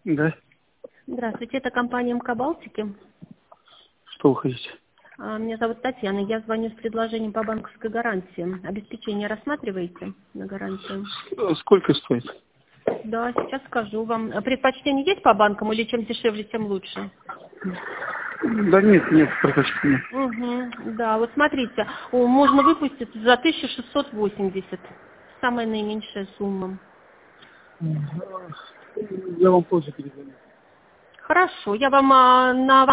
Да. Здравствуйте, это компания МК Балтики. Что вы хотите? Меня зовут Татьяна, я звоню с предложением по банковской гарантии. Обеспечение рассматриваете на гарантию? Сколько стоит? Да, сейчас скажу вам. Предпочтение есть по банкам или чем дешевле, тем лучше? Да нет предпочтения. Угу, да, вот смотрите, можно выпустить за 1680. Самая наименьшая сумма. Я вам позже перезвоню. Хорошо, я вам на